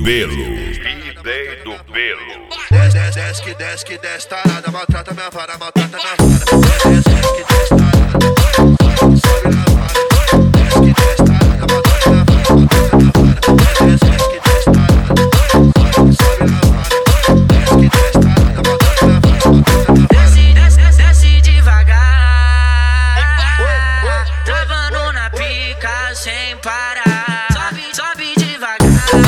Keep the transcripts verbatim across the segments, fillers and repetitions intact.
Belo. D J do Belo. Desce, desce, que desce, que desce, tarada, maltrata minha vara, maltrata minha vara. Desce, desce, que desce, tarada, sobe na vara. Desce, que desce, tarada, maltrata minha vara, maltrata minha vara. Desce, desce, que desce, tarada, sobe na vara. Desce, que desce, tarada, maltrata minha vara, maltrata minha vara. Desce, desce, desce devagar, travando na pica sem parar. Sobe, sobe devagar.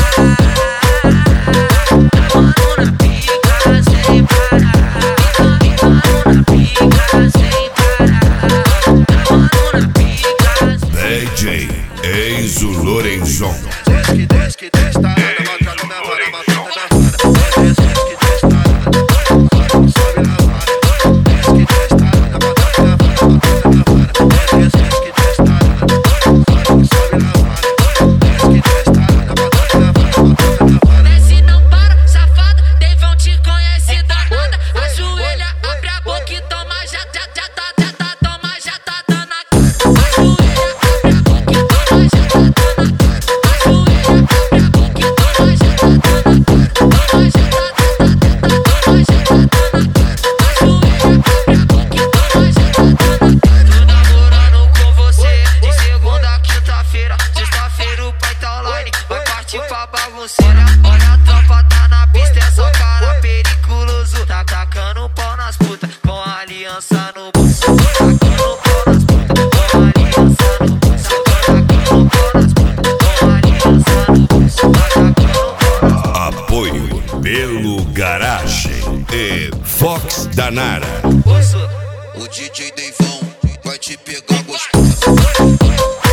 D J Enzo Lorenzon. Desce, que desce, que desce, tarada, maltrata minha vara, maltrata minha vara. Desce, desce, que desce, tarada, sobe na vara. Desce, que desce, tarada, maltrata minha vara, maltrata minha vara. Desce, desce, que desce, tarada, sobe na vara. Desce, que desce, tarada, maltrata minha vara, maltrata minha vara. Desce, não para, safada, Deivão te conhece danada. Ajoelha, abre a boca e toma, já, já, já tá, já tá, toma, já tá dando a cara. Ajoelha, abre a boca e toma, já tá dando a cara. Ajoelha, abre a boca e toma, já tá dando a cara. Toma, já tá, tá, tá, tá, toma, já tá dando a cara. Ajoelha, abre a boca e toma, já tá dando a cara. Tô namorando com você de segunda a quinta-feira. Sexta-feira o pai tá online, vai partir pra bagunceira. Olha a tropa, tá na pista, é só cara periculoso. Tá tacando pau nas putas, com aliança no bolso. Tacando pau nas putas, com aliança no bolso. Tacando pau nas putas, com aliança no bolso. Tacando pau. Apoio Belo Garagem e Fox Danara. Bolso. O D J Deivão vai te pegar gostoso.